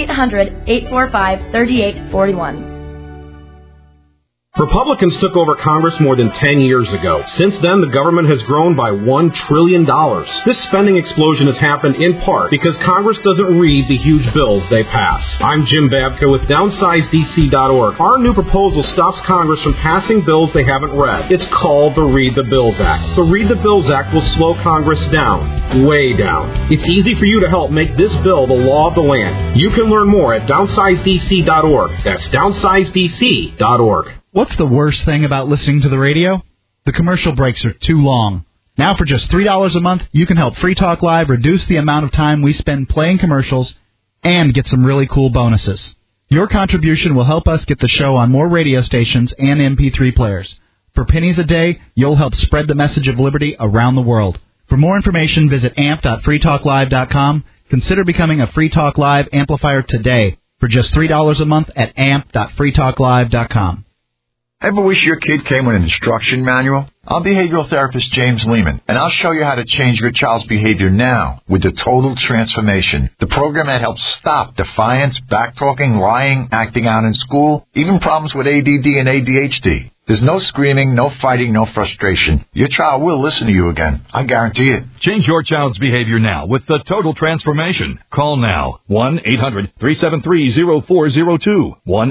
1-800-845-3841. Republicans took over Congress more than 10 years ago. Since then, the government has grown by $1 trillion. This spending explosion has happened in part because Congress doesn't read the huge bills they pass. I'm Jim Babka with DownsizeDC.org. Our new proposal stops Congress from passing bills they haven't read. It's called the Read the Bills Act. The Read the Bills Act will slow Congress down, way down. It's easy for you to help make this bill the law of the land. You can learn more at DownsizeDC.org. That's DownsizeDC.org. What's the worst thing about listening to the radio? The commercial breaks are too long. Now for just $3 a month, you can help Free Talk Live reduce the amount of time we spend playing commercials and get some really cool bonuses. Your contribution will help us get the show on more radio stations and MP3 players. For pennies a day, you'll help spread the message of liberty around the world. For more information, visit amp.freetalklive.com. Consider becoming a Free Talk Live amplifier today for just $3 a month at amp.freetalklive.com. Ever wish your kid came with an instruction manual? I'm behavioral therapist James Lehman, and I'll show you how to change your child's behavior now with the Total Transformation, the program that helps stop defiance, backtalking, lying, acting out in school, even problems with ADD and ADHD. There's no screaming, no fighting, no frustration. Your child will listen to you again. I guarantee it. Change your child's behavior now with the Total Transformation. Call now. 1-800-373-0402.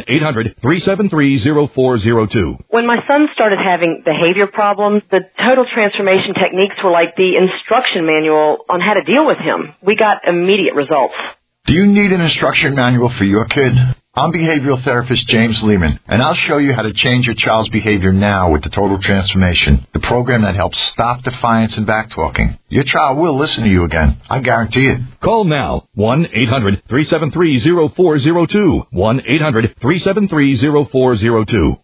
1-800-373-0402. When my son started having behavior problems, the Total Transformation techniques were like the instruction manual on how to deal with him. We got immediate results. Do you need an instruction manual for your kid? I'm behavioral therapist James Lehman, and I'll show you how to change your child's behavior now with the Total Transformation, the program that helps stop defiance and backtalking. Your child will listen to you again. I guarantee it. Call now. 1-800-373-0402. 1-800-373-0402.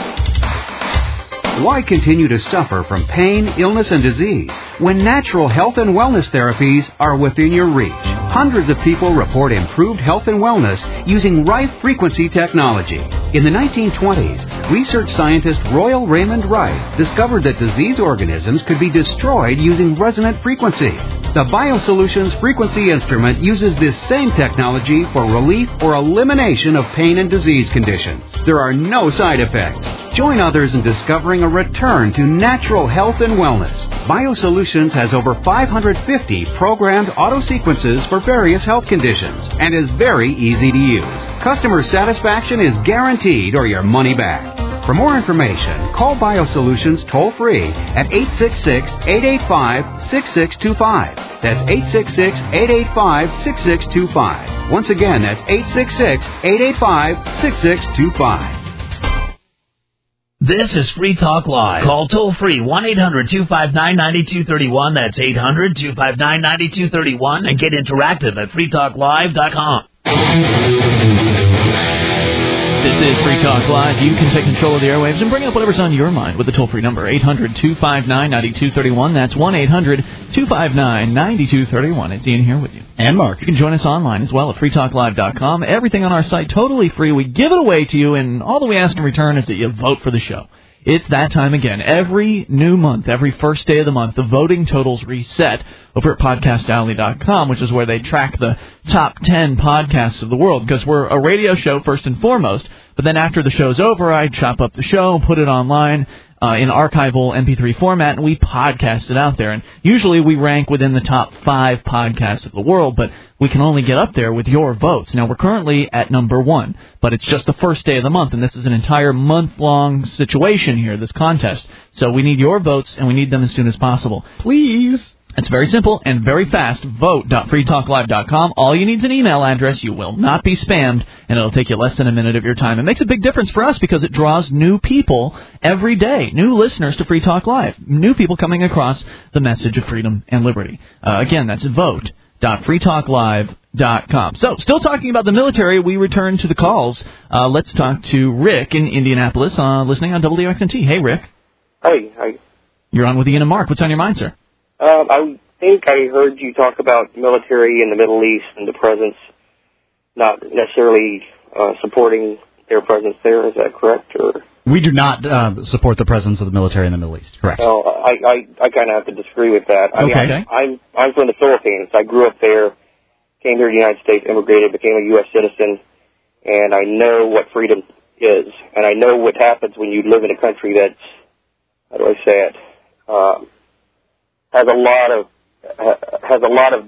Why continue to suffer from pain, illness, and disease when natural health and wellness therapies are within your reach? Hundreds of people report improved health and wellness using Rife frequency technology. In the 1920s, research scientist Royal Raymond Rife discovered that disease organisms could be destroyed using resonant frequencies. The BioSolutions frequency instrument uses this same technology for relief or elimination of pain and disease conditions. There are no side effects. Join others in discovering a return to natural health and wellness. BioSolutions has over 550 programmed auto sequences for various health conditions and is very easy to use. Customer satisfaction is guaranteed or your money back. For more information, call BioSolutions toll-free at 866-885-6625. That's 866-885-6625. Once again, that's 866-885-6625. This is Free Talk Live. Call toll-free 1-800-259-9231. That's 800-259-9231. And get interactive at freetalklive.com. This is Free Talk Live. You can take control of the airwaves and bring up whatever's on your mind with the toll-free number, 800-259-9231. That's 1-800-259-9231. It's Ian here with you. And Mark. You can join us online as well at freetalklive.com. Everything on our site totally free. We give it away to you, and all that we ask in return is that you vote for the show. It's that time again. Every new month, every first day of the month, the voting totals reset over at podcastalley.com, which is where they track the top 10 podcasts of the world, because we're a radio show first and foremost, but then after the show's over, I chop up the show, put it online in archival MP3 format, and we podcast it out there. And usually we rank within the top 5 podcasts of the world, but we can only get up there with your votes. Now, we're currently at number 1, but it's just the first day of the month, and this is an entire month-long situation here, this contest. So we need your votes, and we need them as soon as possible. Please. It's very simple and very fast. Vote.freetalklive.com. All you need is an email address. You will not be spammed, and it'll take you less than a minute of your time. It makes a big difference for us because it draws new people every day, new listeners to Free Talk Live, new people coming across the message of freedom and liberty. Again, that's vote.freetalklive.com. So, still talking about the military, we return to the calls. Let's talk to Rick in Indianapolis, listening on WXNT. Hey, Rick. Hi. You're on with Ian and Mark. What's on your mind, sir? I think I heard you talk about military in the Middle East and the presence, not necessarily supporting their presence there. Is that correct? Or we do not support the presence of the military in the Middle East. Correct. Well, I kind of have to disagree with that. I mean, I'm from the Philippines. I grew up there, came here to the United States, immigrated, became a U.S. citizen, and I know what freedom is, and I know what happens when you live in a country that's, how do I say it, has a lot of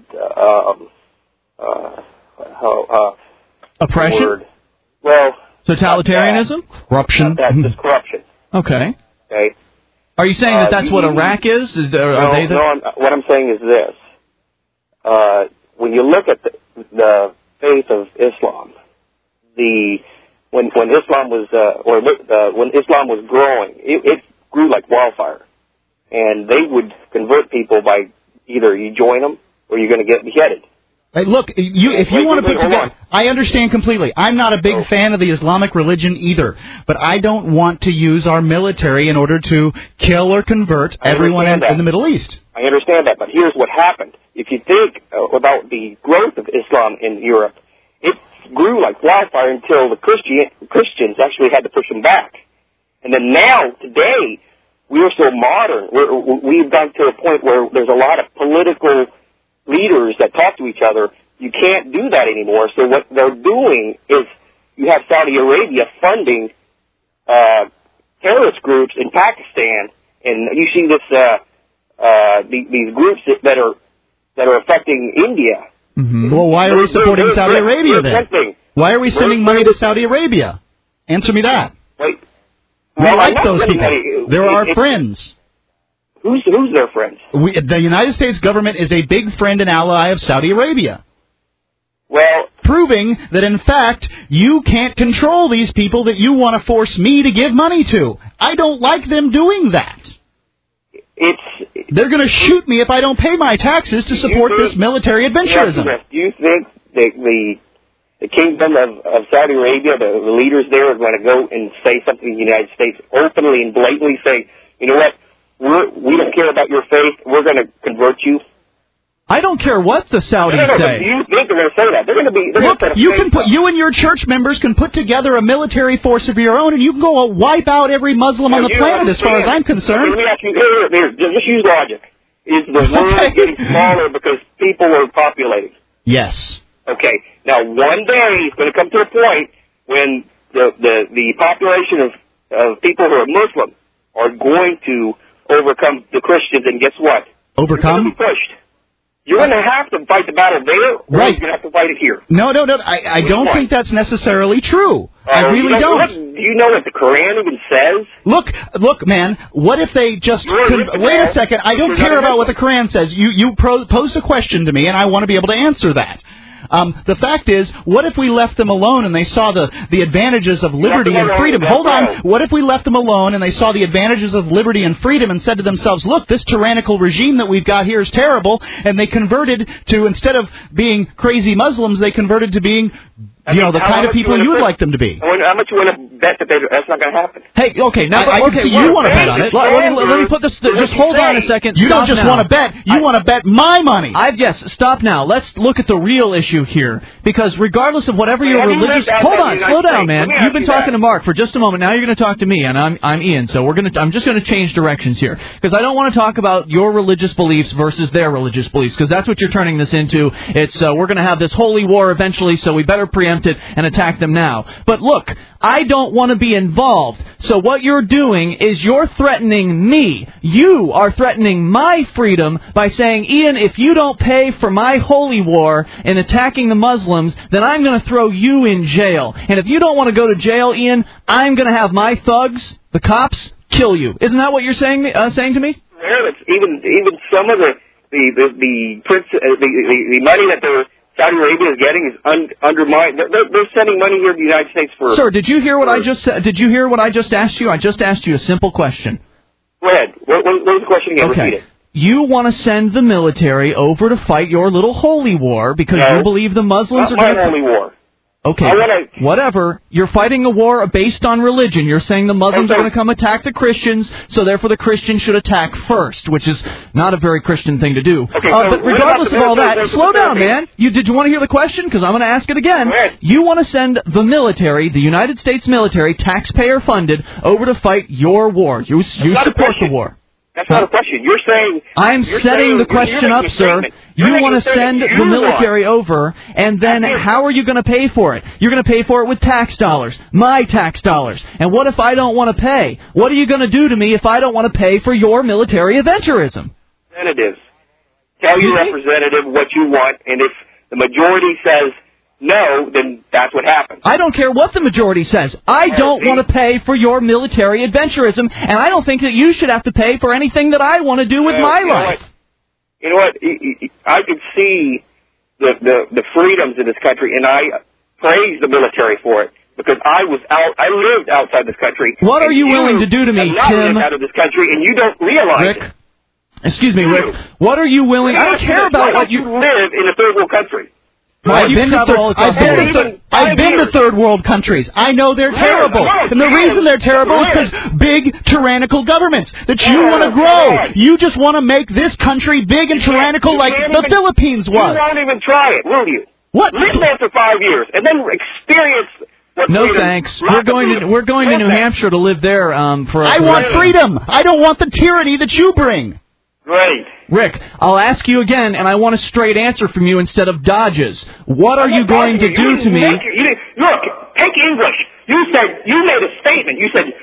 oppression. Word. Well, totalitarianism, corruption. That's just corruption. Okay. Okay. Are you saying that that's what Iraq is? What I'm saying is this: when you look at the faith of Islam, when Islam was when Islam was growing, it grew like wildfire. And they would convert people by either you join them or you're going to get beheaded. Hey, look, if you want to put together, I understand completely. I'm not a big fan of the Islamic religion either, but I don't want to use our military in order to kill or convert everyone in the Middle East. I understand that, but here's what happened. If you think about the growth of Islam in Europe, it grew like wildfire until the Christians actually had to push them back. And then now, today, we are so modern. We've gotten to a point where there's a lot of political leaders that talk to each other. You can't do that anymore. So what they're doing is you have Saudi Arabia funding terrorist groups in Pakistan, and you see this these groups that are affecting India. Mm-hmm. Well, why are we supporting Saudi Arabia then? Why are we sending money to Saudi Arabia? Answer me that. Wait. We like those people. They're our friends. Who's their friends? The United States government is a big friend and ally of Saudi Arabia. Well, proving that, in fact, you can't control these people that you want to force me to give money to. I don't like them doing that. They're going to shoot me if I don't pay my taxes to support this military adventurism. Do you think the kingdom of Saudi Arabia, the leaders there, are going to go and say something to the United States openly and blatantly, say, you know what, we don't care about your faith, we're going to convert you? I don't care what the Saudis say. Do you think they're going to say that? They're going to be. Look, you and your church members can put together a military force of your own, and you can go wipe out every Muslim on the planet, as far as I'm concerned. Let me ask you, here, just use logic. Is the world getting smaller because people are populating? Yes. Okay. Now, one day it's going to come to a point when the population of people who are Muslim are going to overcome the Christians, and guess what? Overcome? They're going to be pushed. You're going to have to fight the battle there, or you're going to have to fight it here. No. I don't think that's necessarily true. I really don't. Do you know what the Quran even says? Look, man. What if they just... Wait a second. I don't care about what the Quran says. You posed a question to me, and I want to be able to answer that. The fact is, what if we left them alone and they saw the advantages of liberty and freedom? Hold on. What if we left them alone and they saw the advantages of liberty and freedom and said to themselves, look, this tyrannical regime that we've got here is terrible, and they converted to, instead of being crazy Muslims, they converted to being... the kind of people you would like them to be. How much you want to bet that that's not going to happen? Hey, okay, now I can see you want to bet on it. Let me put this. Just hold on a second. You don't just want to bet. You want to bet my money. Yes. Stop now. Let's look at the real issue here, because regardless of whatever your religious, hold on, slow down, man. You've been talking to Mark for just a moment. Now you're going to talk to me, and I'm Ian. So I'm just going to change directions here, because I don't want to talk about your religious beliefs versus their religious beliefs, because that's what you're turning this into. It's we're going to have this holy war eventually, so we better preempt it and attack them now. But look, I don't want to be involved. So what you're doing is you're threatening me. You are threatening my freedom by saying, Ian, if you don't pay for my holy war in attacking the Muslims, then I'm going to throw you in jail. And if you don't want to go to jail, Ian, I'm going to have my thugs, the cops, kill you. Isn't that what you're saying to me? Yeah, even some of the money that Saudi Arabia is getting is undermined. They're sending money here to the United States for... Sir, did you hear what I just said? Did you hear what I just asked you? I just asked you a simple question. Go ahead. What was the question again? Okay. Repeat it. You want to send the military over to fight your little holy war because you believe the Muslims are going to... Not my holy war. Okay, whatever. You're fighting a war based on religion. You're saying the Muslims are going to come attack the Christians, so therefore the Christians should attack first, which is not a very Christian thing to do. Okay, but regardless of all that, slow down, man. Did you want to hear the question? Because I'm going to ask it again. You want to send the military, the United States military, taxpayer-funded, over to fight your war. You support the war. That's not a question. You're saying... I'm setting the question up, sir. You want to send the military over, and then how are you going to pay for it? You're going to pay for it with tax dollars, my tax dollars. And what if I don't want to pay? What are you going to do to me if I don't want to pay for your military adventurism? Representatives. Tell your representative what you want, and if the majority says no, then that's what happens. I don't care what the majority says. I don't want to pay for your military adventurism, and I don't think that you should have to pay for anything that I want to do with my life. You know what? I could see the freedoms in this country, and I praise the military for it, because I lived outside this country. What are you willing to do to me, Tim? Out of this country, and you don't realize it. Excuse me, Rick. What are you willing... I don't care about what you live in a third world country. I've been to third world countries. I know they're terrible. And the reason they're terrible is because big tyrannical governments that you want to grow. You just want to make this country big and tyrannical like the Philippines was. You won't even try it, will you? What? Live there for 5 years and then experience No thanks. We're going to New Hampshire to live there for. I want freedom. I don't want the tyranny that you bring. Great. Rick, I'll ask you again, and I want a straight answer from you instead of dodges. What are you going to do to me? Look, take English. You made a statement. You said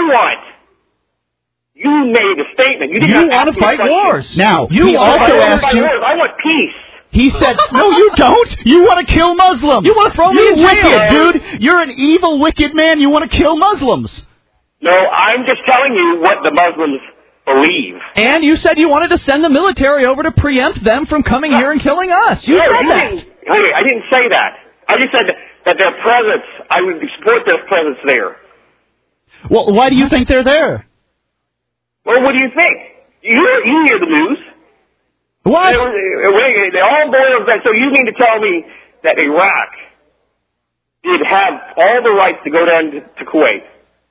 You made a statement. You didn't want to fight wars. Now, he also asked you. I want peace. He said, no, you don't. You want to kill Muslims. You want to throw me in jail. You're wicked, dude. You're an evil, wicked man. You want to kill Muslims. No, I'm just telling you what the Muslims believe. And you said you wanted to send the military over to preempt them from coming here and killing us. You said that. I didn't say that. I just said that their presence, I would support their presence there. Well, why do you think they're there? Well, what do you think? You hear the news. What? They all boil down. So you mean to tell me that Iraq did have all the rights to go down to Kuwait?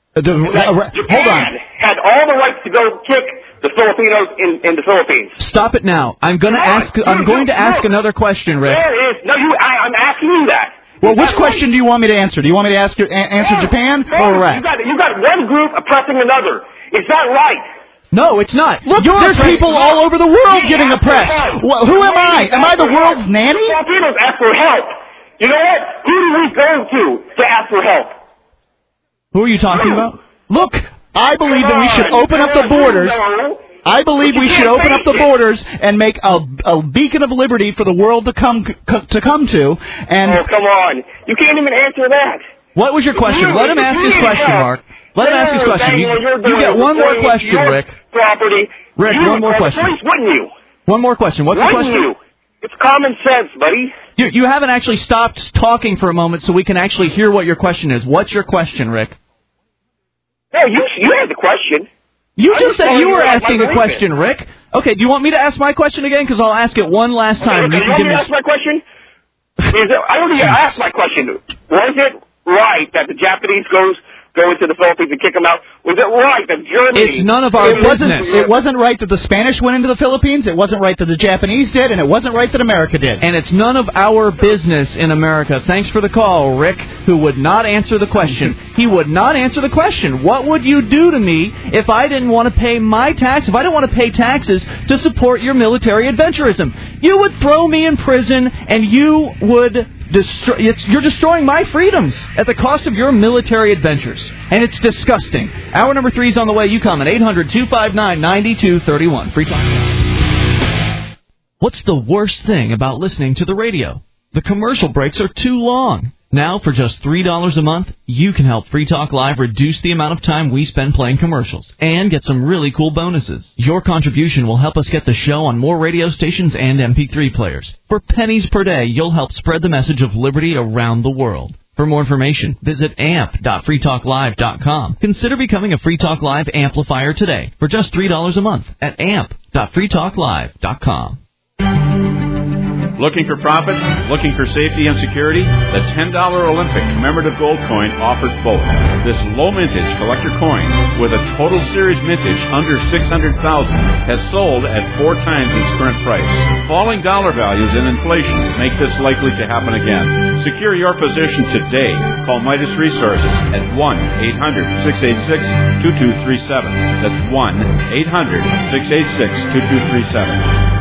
Japan had all the rights to go kick the Filipinos in the Philippines. Stop it now. I'm going to ask another question, Rick. I'm asking you that. Well, which question do you want me to answer? Do you want me to answer Japan or Iraq? You got one group oppressing another. Is that right? No, it's not. Look, there's people all over the world getting oppressed. Well, who am I? Am I the world's nanny? Filipinos ask for help. You know what? Who do we go to ask for help? Who are you talking about? Look, I believe that we should open up the borders. I believe we should open up the borders and make a beacon of liberty for the world to come to. And oh, come on! You can't even answer that. What was your question? Let him ask his question, Mark. Let him ask his question. You get one more question, Rick. Property. Rick, one more question. Wouldn't you? One more question. What's the question? You? It's common sense, buddy. You haven't actually stopped talking for a moment, so we can actually hear what your question is. What's your question, Rick? No, you had the question. You just said you were asking a question, Rick. Okay, do you want me to ask my question again? Because I'll ask it one last time. Okay, you want me to ask my question? I already asked my question. Was it right that the Japanese go into the Philippines and kick them out? Was it right that Germany... It's none of our business. It wasn't right that the Spanish went into the Philippines. It wasn't right that the Japanese did. And it wasn't right that America did. And it's none of our business in America. Thanks for the call, Rick, who would not answer the question. He would not answer the question. What would you do to me if I didn't want to pay my tax, if I didn't want to pay taxes to support your military adventurism? You would throw me in prison, and you would... You're destroying my freedoms at the cost of your military adventures. And it's disgusting. Hour number 3 is on the way. You comment 800-259-9231. Free talk. What's the worst thing about listening to the radio? The commercial breaks are too long. Now, for just $3 a month, you can help Free Talk Live reduce the amount of time we spend playing commercials and get some really cool bonuses. Your contribution will help us get the show on more radio stations and MP3 players. For pennies per day, you'll help spread the message of liberty around the world. For more information, visit amp.freetalklive.com. Consider becoming a Free Talk Live amplifier today for just $3 a month at amp.freetalklive.com. Looking for profits? Looking for safety and security? The $10 Olympic commemorative gold coin offers both. This low mintage collector coin with a total series mintage under $600,000 has sold at 4 times its current price. Falling dollar values and inflation make this likely to happen again. Secure your position today. Call Midas Resources at 1-800-686-2237. That's 1-800-686-2237.